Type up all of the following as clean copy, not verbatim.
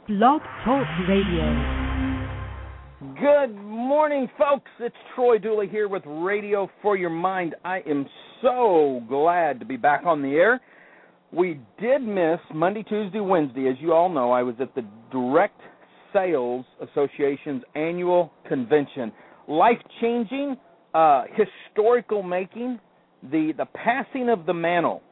Blog Talk Radio. Good morning, folks. It's Troy Dooley here with Radio for Your Mind. I am so glad to be back on the air. We did miss Monday, Tuesday, Wednesday. As you all know, I was at the Direct Sales Association's annual convention. Life-changing, historical making, the passing of the mantle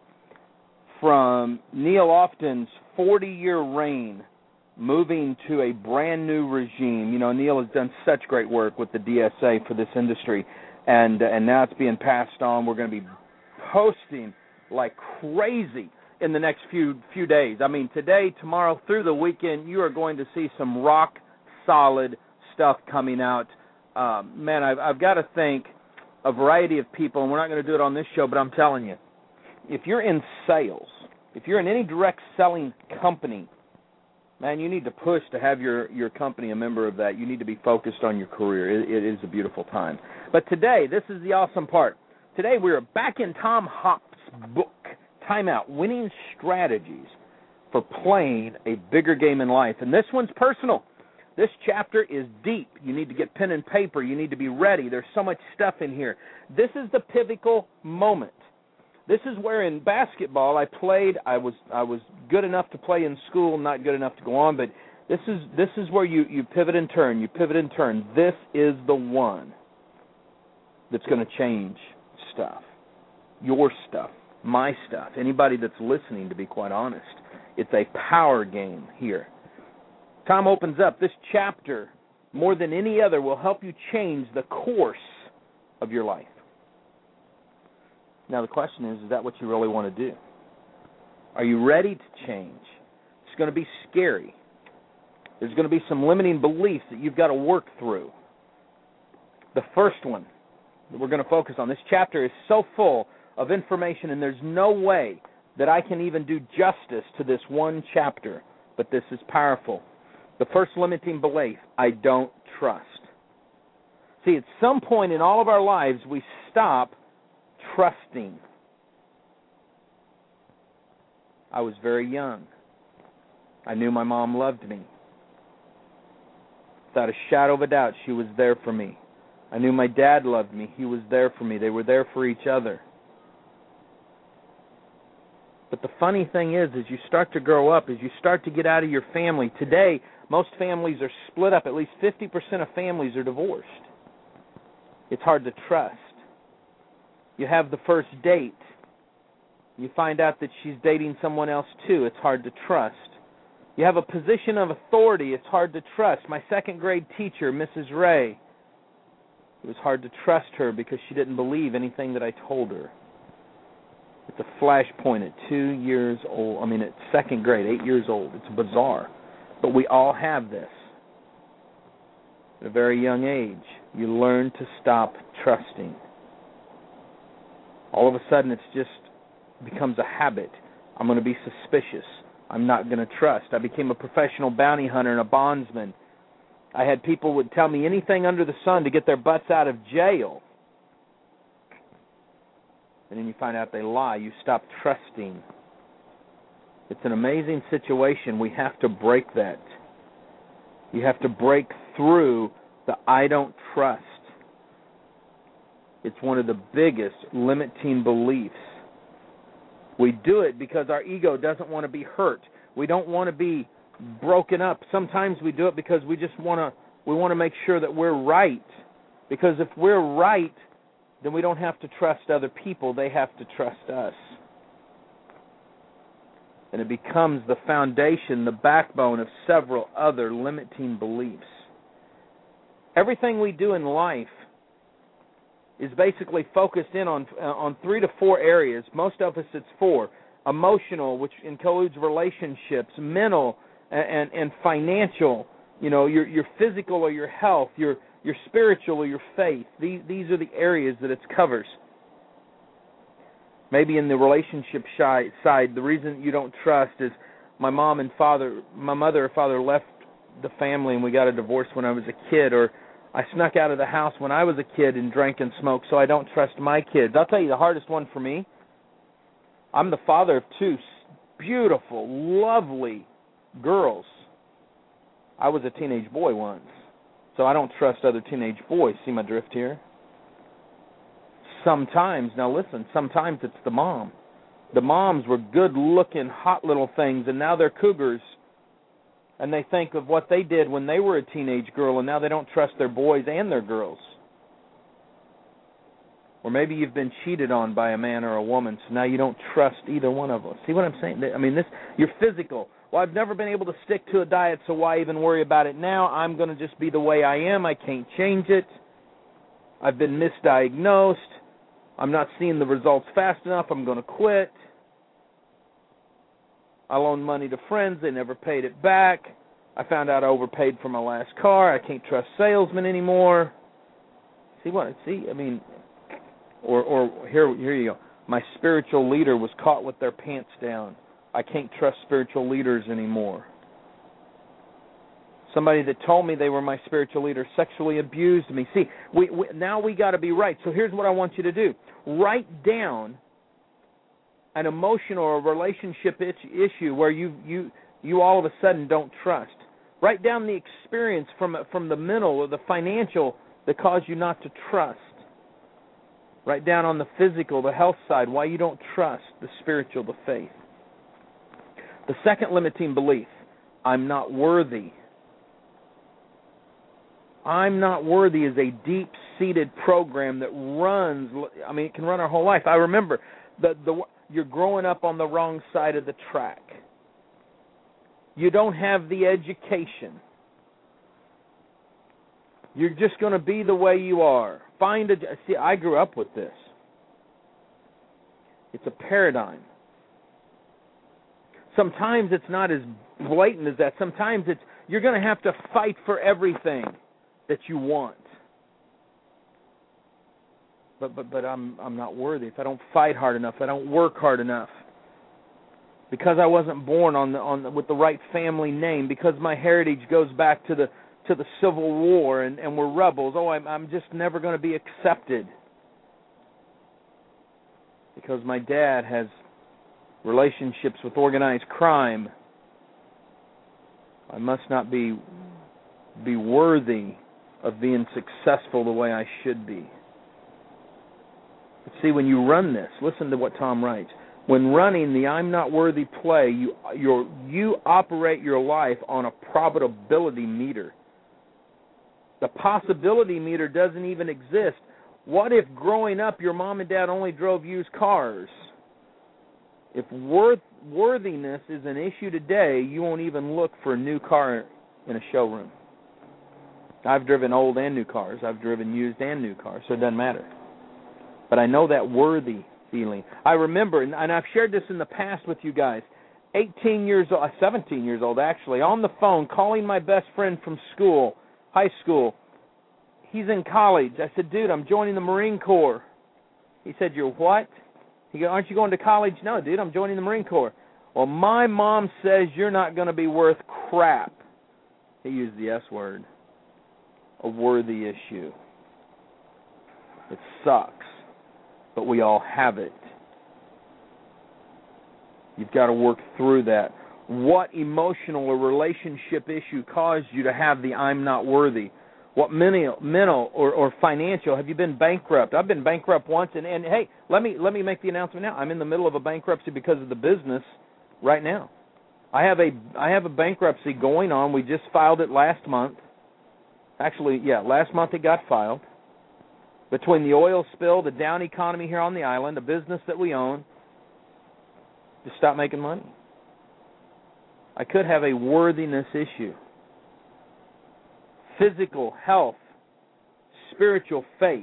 from Neil Often's 40-year reign, moving to a brand new regime. You know, Neil has done such great work with the DSA for this industry, and now it's being passed on. We're going to be posting like crazy in the next few days. I mean, today, tomorrow, through the weekend, you are going to see some rock-solid stuff coming out. Man, I've got to thank a variety of people, and we're not going to do it on this show, but I'm telling you, if you're in sales, if you're in any direct selling company, man, you need to push to have your company a member of that. You need to be focused on your career. It is a beautiful time. But today, this is the awesome part. Today, we are back in Tom Hopp's book, Time Out, Winning Strategies for Playing a Bigger Game in Life. And this one's personal. This chapter is deep. You need to get pen and paper. You need to be ready. There's so much stuff in here. This is the pivotal moment. This is where in basketball I played. I was good enough to play in school, not good enough to go on, but this is where you pivot and turn. You pivot and turn. This is the one that's going to change stuff. Your stuff, my stuff, anybody that's listening, to be quite honest. It's a power game here. Tom opens up this chapter, more than any other, will help you change the course of your life. Now the question is that what you really want to do? Are you ready to change? It's going to be scary. There's going to be some limiting beliefs that you've got to work through. The first one that we're going to focus on, this chapter is so full of information, and there's no way that I can even do justice to this one chapter, but this is powerful. The first limiting belief, I don't trust. See, at some point in all of our lives, we stop trusting. I was very young. I knew my mom loved me. Without a shadow of a doubt, she was there for me. I knew my dad loved me. He was there for me. They were there for each other. But the funny thing is, as you start to grow up, as you start to get out of your family, today, most families are split up. At least 50% of families are divorced. It's hard to trust. You have the first date. You find out that she's dating someone else too. It's hard to trust. You have a position of authority. It's hard to trust. My second grade teacher, Mrs. Ray, it was hard to trust her because she didn't believe anything that I told her. It's a flashpoint at 2 years old. At second grade, 8 years old. It's bizarre. But we all have this. At a very young age, you learn to stop trusting. All of a sudden, it just becomes a habit. I'm going to be suspicious. I'm not going to trust. I became a professional bounty hunter and a bondsman. I had people would tell me anything under the sun to get their butts out of jail. And then you find out they lie. You stop trusting. It's an amazing situation. We have to break that. You have to break through the I don't trust. It's one of the biggest limiting beliefs. We do it because our ego doesn't want to be hurt. We don't want to be broken up. Sometimes we do it because we want to make sure that we're right. Because if we're right, then we don't have to trust other people. They have to trust us. And it becomes the foundation, the backbone of several other limiting beliefs. Everything we do in life is basically focused in on 3 to 4 areas. Most of us, it's 4. Emotional, which includes relationships, mental, and financial. You know, your physical or your health, your spiritual or your faith. These are the areas that it covers. Maybe in the relationship side, the reason you don't trust is my mother or father left the family and we got a divorce when I was a kid, or I snuck out of the house when I was a kid and drank and smoked, so I don't trust my kids. I'll tell you the hardest one for me. I'm the father of 2 beautiful, lovely girls. I was a teenage boy once, so I don't trust other teenage boys. See my drift here? Sometimes, now listen, sometimes it's the mom. The moms were good-looking, hot little things, and now they're cougars. And they think of what they did when they were a teenage girl, and now they don't trust their boys and their girls. Or maybe you've been cheated on by a man or a woman, so now you don't trust either one of them. See what I'm saying? I mean, you're physical. Well, I've never been able to stick to a diet, so why even worry about it now? I'm going to just be the way I am. I can't change it. I've been misdiagnosed. I'm not seeing the results fast enough. I'm going to quit. I loaned money to friends. They never paid it back. I found out I overpaid for my last car. I can't trust salesmen anymore. Or here you go. My spiritual leader was caught with their pants down. I can't trust spiritual leaders anymore. Somebody that told me they were my spiritual leader sexually abused me. See, now we got to be right. So here's what I want you to do. Write down an emotional or relationship issue where you all of a sudden don't trust. Write down the experience from the mental or the financial that caused you not to trust. Write down on the physical, the health side, why you don't trust, the spiritual, the faith. The second limiting belief, I'm not worthy. I'm not worthy is a deep-seated program that runs, it can run our whole life. I remember you're growing up on the wrong side of the track. You don't have the education. You're just going to be the way you are. See, I grew up with this. It's a paradigm. Sometimes it's not as blatant as that. Sometimes you're going to have to fight for everything that you want. But I'm not worthy if I don't fight hard enough, if I don't work hard enough. Because I wasn't born with the right family name, because my heritage goes back to the Civil War and we're rebels. I'm just never going to be accepted. Because my dad has relationships with organized crime. I must not be worthy of being successful the way I should be. But see, when you run this, listen to what Tom writes. When running the I'm not worthy play, you operate your life on a probability meter. The possibility meter doesn't even exist. What if growing up your mom and dad only drove used cars? If worthiness is an issue today, you won't even look for a new car in a showroom. I've driven old and new cars. I've driven used and new cars, so it doesn't matter. But I know that worthy feeling. I remember, and I've shared this in the past with you guys, 17 years old actually, on the phone calling my best friend from school, high school. He's in college. I said, dude, I'm joining the Marine Corps. He said, you're what? He goes, aren't you going to college? No, dude, I'm joining the Marine Corps. Well, my mom says you're not going to be worth crap. He used the S word. A worthy issue. It sucks, but we all have it. You've got to work through that. What emotional or relationship issue caused you to have the I'm not worthy? What mental or financial? Have you been bankrupt? I've been bankrupt once, and hey, let me make the announcement now. I'm in the middle of a bankruptcy because of the business right now. I have a bankruptcy going on. We just filed it last month. Actually, last month it got filed. Between the oil spill, the down economy here on the island, a business that we own, just stop making money. I could have a worthiness issue. Physical health, spiritual faith.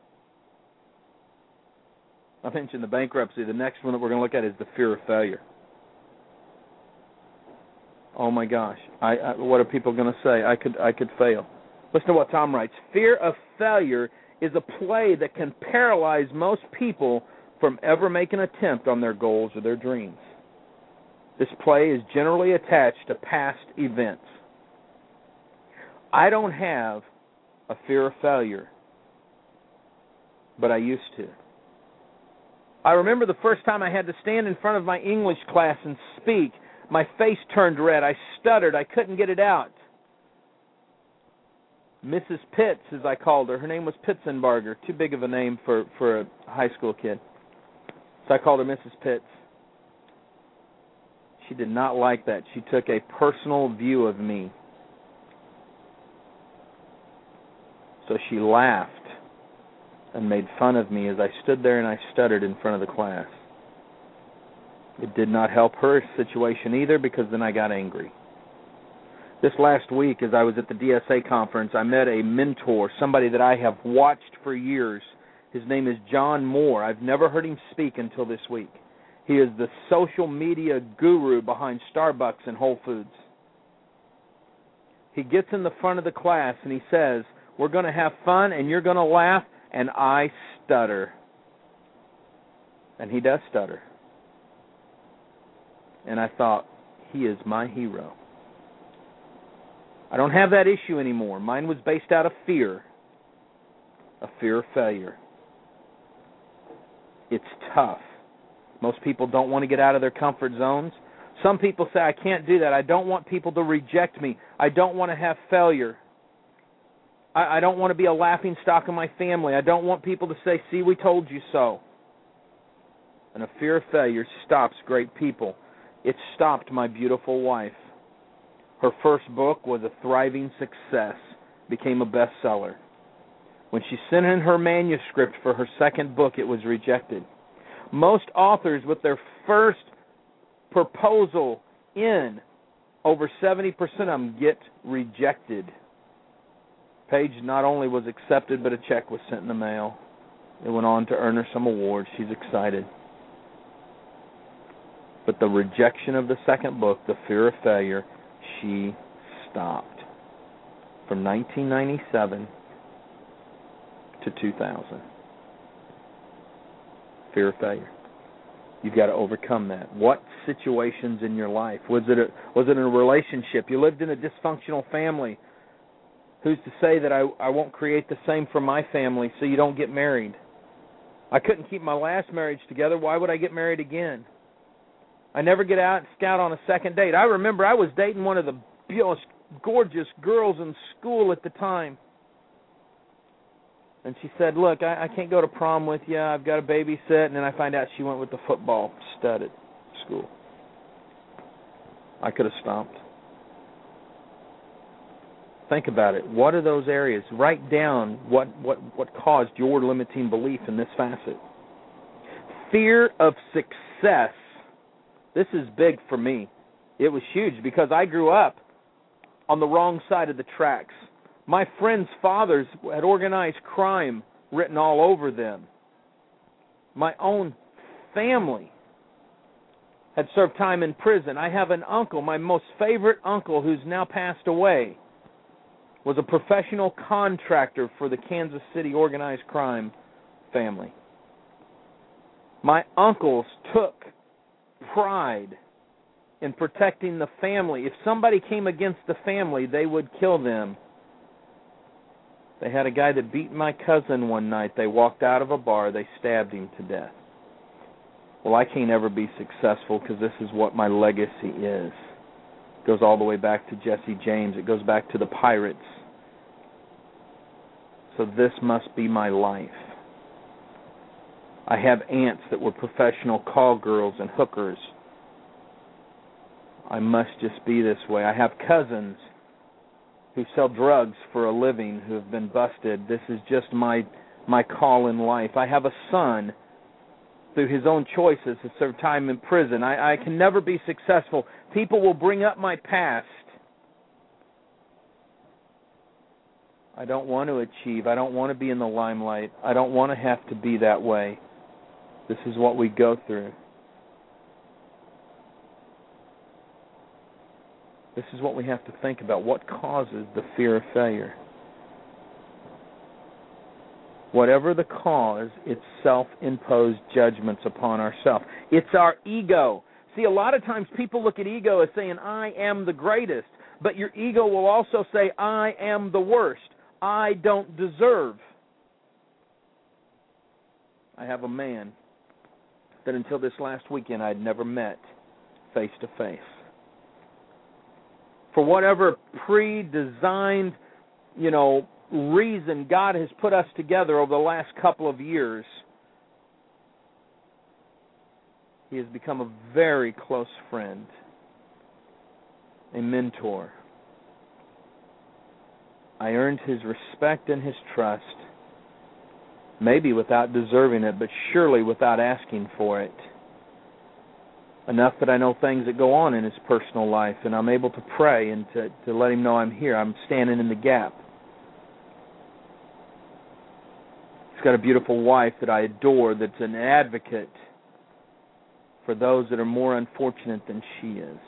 I mentioned the bankruptcy. The next one that we're going to look at is the fear of failure. Oh my gosh, what are people going to say? I could fail. Listen to what Tom writes. Fear of failure is a play that can paralyze most people from ever making an attempt on their goals or their dreams. This play is generally attached to past events. I don't have a fear of failure, but I used to. I remember the first time I had to stand in front of my English class and speak. My face turned red. I stuttered. I couldn't get it out. Mrs. Pitts, as I called her. Her name was Pitzenbarger. Too big of a name for a high school kid. So I called her Mrs. Pitts. She did not like that. She took a personal view of me. So she laughed and made fun of me as I stood there and I stuttered in front of the class. It did not help her situation either, because then I got angry. This last week, as I was at the DSA conference, I met a mentor, somebody that I have watched for years. His name is John Moore. I've never heard him speak until this week. He is the social media guru behind Starbucks and Whole Foods. He gets in the front of the class and he says, "We're going to have fun and you're going to laugh," and I stutter. And he does stutter. And I thought, he is my hero. I don't have that issue anymore. Mine was based out of fear. A fear of failure. It's tough. Most people don't want to get out of their comfort zones. Some people say, I can't do that. I don't want people to reject me. I don't want to have failure. I don't want to be a laughing stock of my family. I don't want people to say, see, we told you so. And a fear of failure stops great people. It stopped my beautiful wife. Her first book was a thriving success, became a bestseller. When she sent in her manuscript for her second book, it was rejected. Most authors, with their first proposal in, over 70% of them get rejected. Paige not only was accepted, but a check was sent in the mail. It went on to earn her some awards. She's excited. But the rejection of the second book, The Fear of Failure, she stopped. From 1997 to 2000. Fear of failure. You've got to overcome that. What situations in your life? Was it in a relationship? You lived in a dysfunctional family. Who's to say that I won't create the same for my family so you don't get married? I couldn't keep my last marriage together. Why would I get married again? I never get out and scout on a second date. I remember I was dating one of the most gorgeous girls in school at the time. And she said, look, I can't go to prom with you. I've got a babysit. And then I find out she went with the football stud at school. I could have stopped. Think about it. What are those areas? Write down what caused your limiting belief in this facet. Fear of success. This is big for me. It was huge because I grew up on the wrong side of the tracks. My friends' fathers had organized crime written all over them. My own family had served time in prison. I have an uncle, my most favorite uncle, who's now passed away, was a professional contractor for the Kansas City organized crime family. My uncles took pride in protecting the family. If somebody came against the family, they would kill them. They had a guy that beat my cousin one night. They walked out of a bar. They stabbed him to death. Well, I can't ever be successful because this is what my legacy is. It goes all the way back to Jesse James. It goes back to the Pirates. So this must be my life. I have aunts that were professional call girls and hookers. I must just be this way. I have cousins who sell drugs for a living who have been busted. This is just my call in life. I have a son through his own choices has served time in prison. I can never be successful. People will bring up my past. I don't want to achieve. I don't want to be in the limelight. I don't want to have to be that way. This is what we go through. This is what we have to think about. What causes the fear of failure? Whatever the cause, it's self-imposed judgments upon ourselves. It's our ego. See, a lot of times people look at ego as saying, I am the greatest. But your ego will also say, I am the worst. I don't deserve. I have a man that until this last weekend I had never met face to face. For whatever pre-designed reason God has put us together over the last couple of years, he has become a very close friend, a mentor. I earned his respect and his trust, maybe without deserving it, but surely without asking for it. Enough that I know things that go on in his personal life, and I'm able to pray and to let him know I'm here. I'm standing in the gap. He's got a beautiful wife that I adore, that's an advocate for those that are more unfortunate than she is.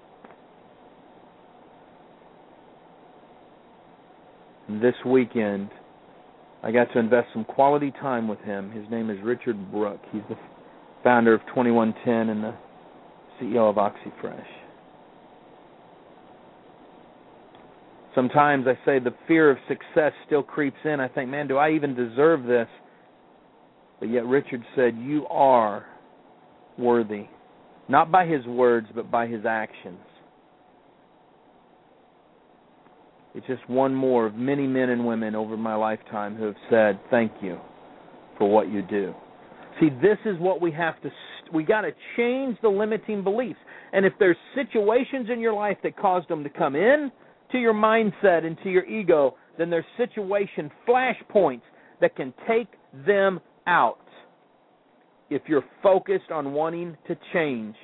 And this weekend, I got to invest some quality time with him. His name is Richard Brooke. He's the founder of 2110 and the CEO of OxyFresh. Sometimes I say the fear of success still creeps in. I think, man, do I even deserve this? But yet Richard said, you are worthy. Not by his words, but by his actions. It's just one more of many men and women over my lifetime who have said, thank you for what you do. See, this is what we have to, we got to change the limiting beliefs. And if there's situations in your life that caused them to come in to your mindset and to your ego, then there's situation flashpoints that can take them out if you're focused on wanting to change.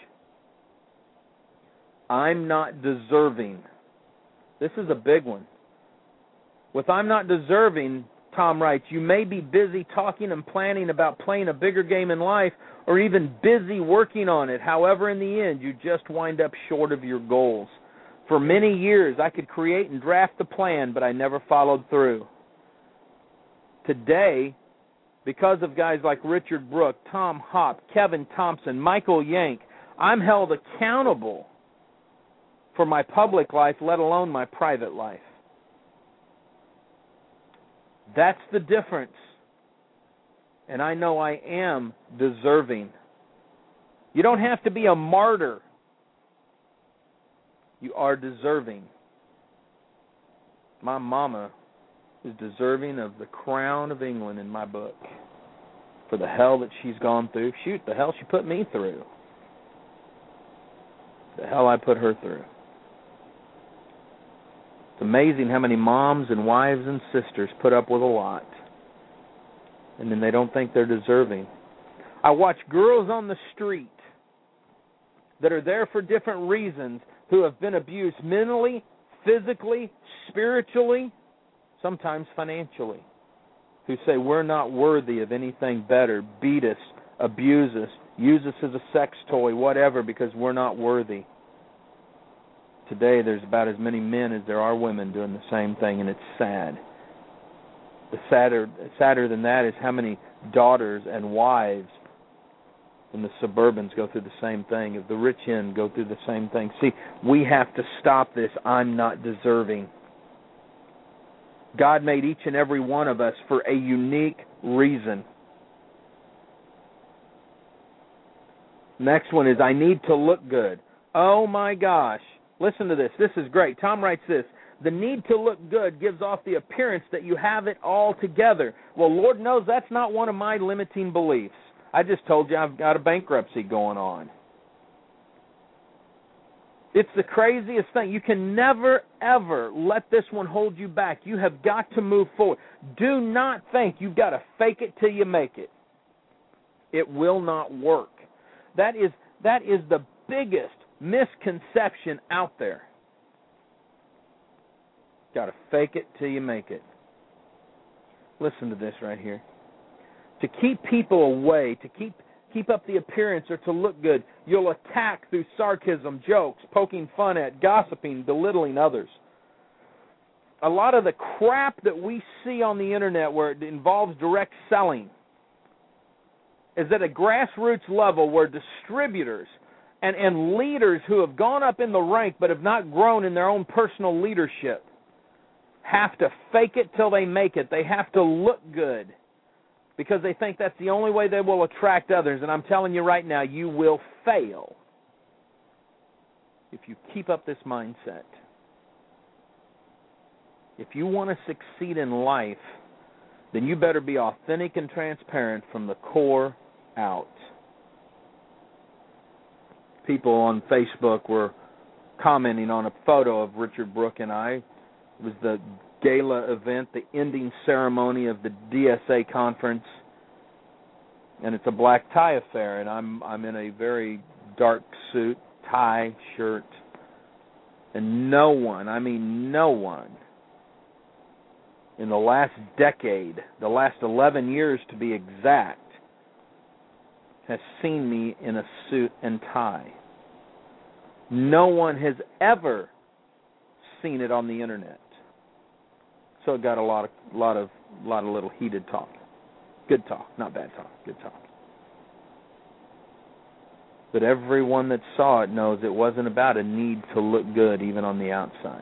I'm not deserving. This is a big one. With I'm not deserving, Tom writes, you may be busy talking and planning about playing a bigger game in life or even busy working on it. However, in the end, you just wind up short of your goals. For many years, I could create and draft the plan, but I never followed through. Today, because of guys like Richard Brooke, Tom Hopp, Kevin Thompson, Michael Yank, I'm held accountable for my public life, let alone my private life. That's the difference. And I know I am deserving. You don't have to be a martyr. You are deserving. My mama is deserving of the crown of England in my book for the hell that she's gone through. Shoot, the hell she put me through. The hell I put her through. It's amazing how many moms and wives and sisters put up with a lot, and then they don't think they're deserving. I watch girls on the street that are there for different reasons who have been abused mentally, physically, spiritually, sometimes financially, who say we're not worthy of anything better, beat us, abuse us, use us as a sex toy, whatever, because we're not worthy. Today there's about as many men as there are women doing the same thing, and it's sad. The sadder than that is how many daughters and wives in the suburbans go through the same thing, of the rich end go through the same thing. See, we have to stop this I'm not deserving. God made each and every one of us for a unique reason. Next one is I need to look good. Oh my gosh. Listen to this. This is great. Tom writes this. The need to look good gives off the appearance that you have it all together. Well, Lord knows that's not one of my limiting beliefs. I just told you I've got a bankruptcy going on. It's the craziest thing. You can never, ever let this one hold you back. You have got to move forward. Do not think you've got to fake it till you make it. It will not work. That is the biggest misconception out there. Got to fake it till you make it. Listen to this right here. To keep people away, to keep up the appearance or to look good, you'll attack through sarcasm, jokes, poking fun at, gossiping, belittling others. A lot of the crap that we see on the internet where it involves direct selling is at a grassroots level where distributors and leaders who have gone up in the rank but have not grown in their own personal leadership have to fake it till they make it. They have to look good because they think that's the only way they will attract others. And I'm telling you right now, you will fail if you keep up this mindset. if you want to succeed in life, then you better be authentic and transparent from the core out. People on Facebook were commenting on a photo of Richard Brooke and I. It was the gala event, the ending ceremony of the DSA conference, and it's a black tie affair, and I'm in a very dark suit, tie, shirt, and no one in the last decade, the last 11 years to be exact, has seen me in a suit and tie. No one has ever seen it on the internet. So it got a lot of little heated talk. Good talk, not bad talk, good talk. But everyone that saw it knows it wasn't about a need to look good even on the outside.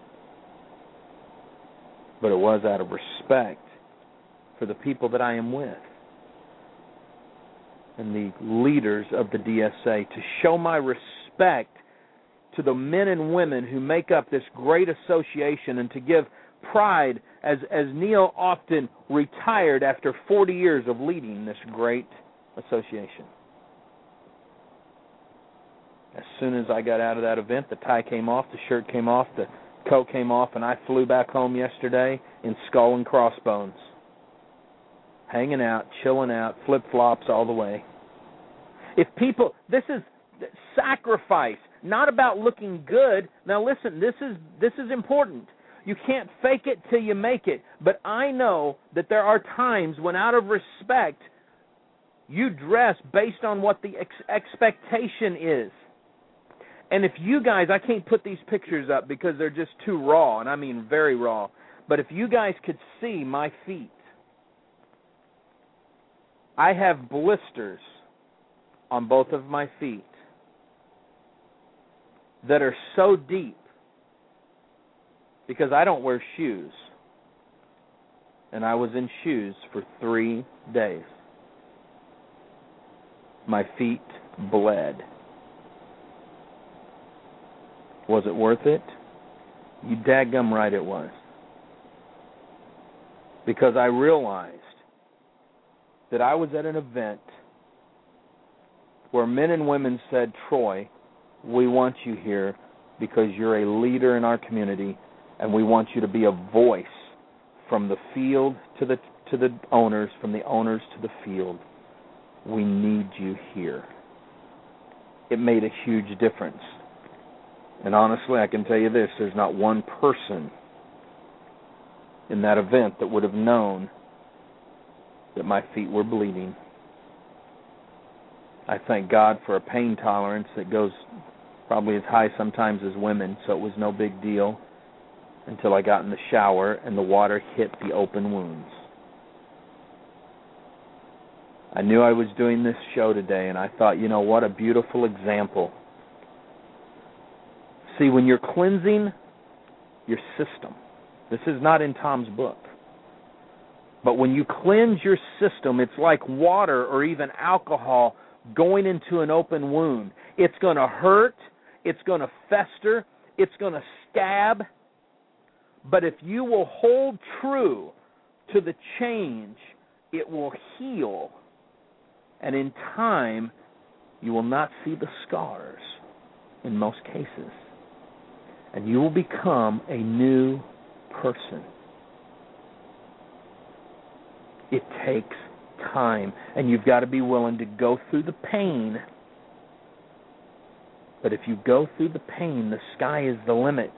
But it was out of respect for the people that I am with and the leaders of the DSA, to show my respect to the men and women who make up this great association, and to give pride as Neil often retired after 40 years of leading this great association. As soon as I got out of that event, the tie came off, the shirt came off, the coat came off, and I flew back home yesterday in skull and crossbones. Hanging out, chilling out, flip-flops all the way. If people, this is sacrifice, not about looking good. Now listen, this is important. You can't fake it till you make it. But I know that there are times when, out of respect, you dress based on what the expectation is. And if you guys, I can't put these pictures up because they're just too raw, and I mean very raw. But if you guys could see my feet, I have blisters on both of my feet that are so deep because I don't wear shoes. And I was in shoes for 3 days. My feet bled. Was it worth it? You dadgum right it was. Because I realized that I was at an event where men and women said, Troy, we want you here because you're a leader in our community, and we want you to be a voice from the field to the owners, from the owners to the field. We need you here. It made a huge difference. And honestly, I can tell you this, there's not one person in that event that would have known that my feet were bleeding. I thank God for a pain tolerance that goes probably as high sometimes as women, so it was no big deal until I got in the shower and the water hit the open wounds. I knew I was doing this show today, and I thought, you know what, a beautiful example. See, when you're cleansing your system, this is not in Tom's book, but when you cleanse your system, it's like water or even alcohol going into an open wound. It's going to hurt, it's going to fester, it's going to scab, but if you will hold true to the change, it will heal, and in time, you will not see the scars in most cases. And you will become a new person. It takes time, and you've got to be willing to go through the pain. But if you go through the pain, the sky is the limit.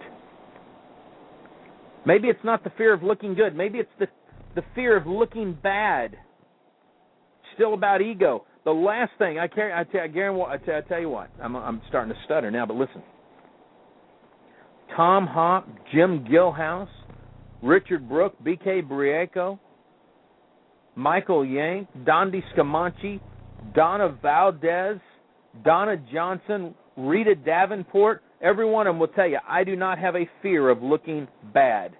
Maybe it's not the fear of looking good. Maybe it's the fear of looking bad. Still about ego. The last thing, I tell you what, I'm starting to stutter now, but listen. Tom Hopp, Jim Gilhouse, Richard Brooke, B.K. Briaco, Michael Yank, Dondi Scamanci, Donna Valdez, Donna Johnson, Rita Davenport, every one of them will tell you, I do not have a fear of looking bad.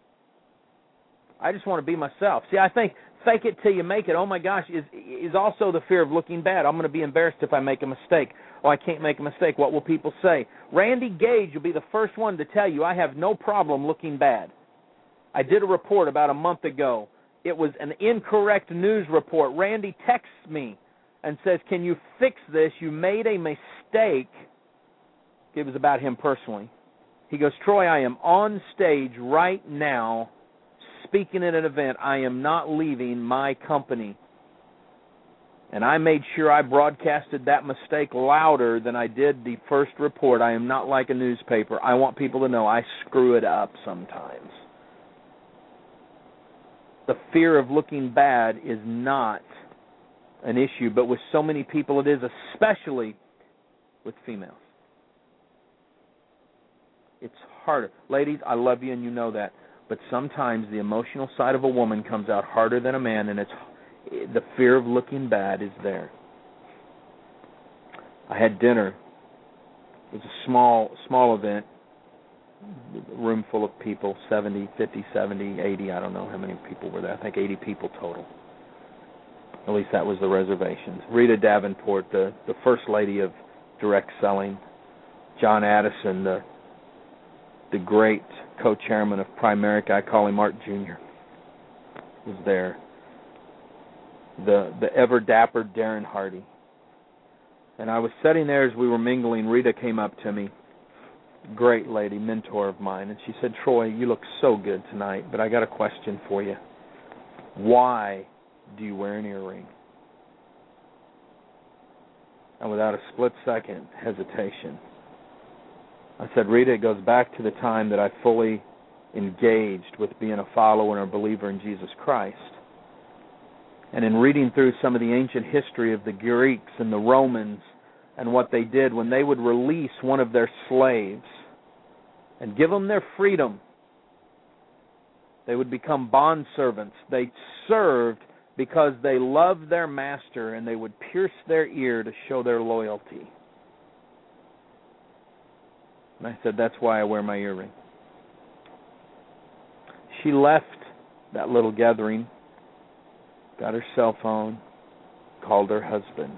I just want to be myself. See, I think fake it till you make it, oh my gosh, is also the fear of looking bad. I'm going to be embarrassed if I make a mistake. Oh, I can't make a mistake. What will people say? Randy Gage will be the first one to tell you I have no problem looking bad. I did a report about a month ago. It was an incorrect news report. Randy texts me and says, can you fix this? You made a mistake. It was about him personally. He goes, Troy, I am on stage right now speaking at an event. I am not leaving my company. And I made sure I broadcasted that mistake louder than I did the first report. I am not like a newspaper. I want people to know I screw it up sometimes. The fear of looking bad is not an issue, but with so many people it is, especially with females. It's harder. Ladies, I love you and you know that, but sometimes the emotional side of a woman comes out harder than a man, and the fear of looking bad is there. I had dinner. It was a small event, a room full of people, 70, 50, 70, 80, I don't know how many people were there. I think 80 people total. At least that was the reservations. Rita Davenport, the first lady of direct selling. John Addison, the great co-chairman of Primerica, I call him Art Jr., was there. The ever dapper Darren Hardy. And I was sitting there as we were mingling. Rita came up to me, great lady, mentor of mine, and she said, Troy, you look so good tonight, but I got a question for you. Why do you wear an earring? And without a split-second hesitation, I said, Rita, it goes back to the time that I fully engaged with being a follower and a believer in Jesus Christ. And in reading through some of the ancient history of the Greeks and the Romans and what they did when they would release one of their slaves and give them their freedom, they would become bondservants. They served because they loved their master, and they would pierce their ear to show their loyalty. And I said, that's why I wear my earring. She left that little gathering, got her cell phone, called her husband,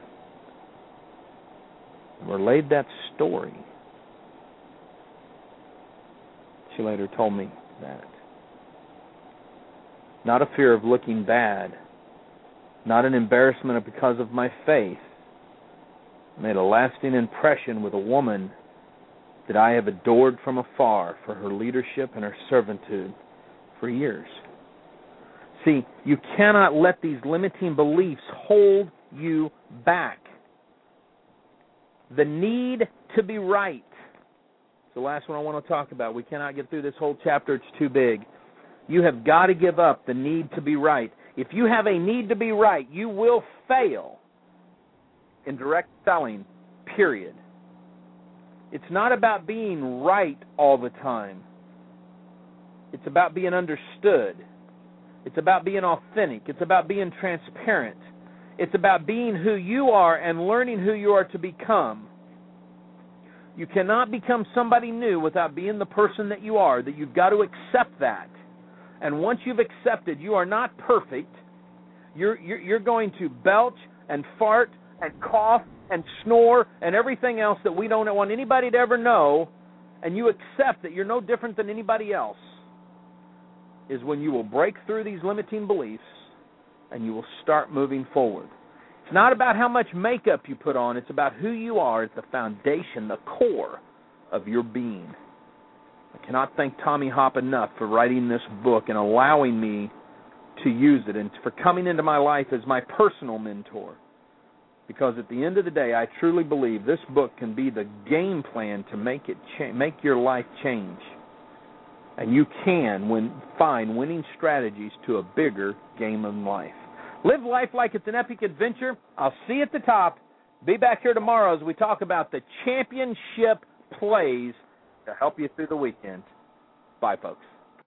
and relayed that story. She later told me that. Not a fear of looking bad, not an embarrassment because of my faith, made a lasting impression with a woman that I have adored from afar for her leadership and her servitude for years. See, you cannot let these limiting beliefs hold you back. The need to be right. It's the last one I want to talk about. We cannot get through this whole chapter. It's too big. You have got to give up the need to be right. If you have a need to be right, you will fail in direct selling, period. It's not about being right all the time. It's about being understood. It's about being authentic. It's about being transparent. It's about being who you are and learning who you are to become. You cannot become somebody new without being the person that you are, that you've got to accept that. And once you've accepted you are not perfect, you're going to belch and fart and cough and snore and everything else that we don't want anybody to ever know, and you accept that you're no different than anybody else, is when you will break through these limiting beliefs and you will start moving forward. It's not about how much makeup you put on. It's about who you are at the foundation, the core of your being. I cannot thank Tommy Hopp enough for writing this book and allowing me to use it and for coming into my life as my personal mentor. Because at the end of the day, I truly believe this book can be the game plan to make your life change. And you can find winning strategies to a bigger game of life. Live life like it's an epic adventure. I'll see you at the top. Be back here tomorrow as we talk about the championship plays to help you through the weekend. Bye, folks.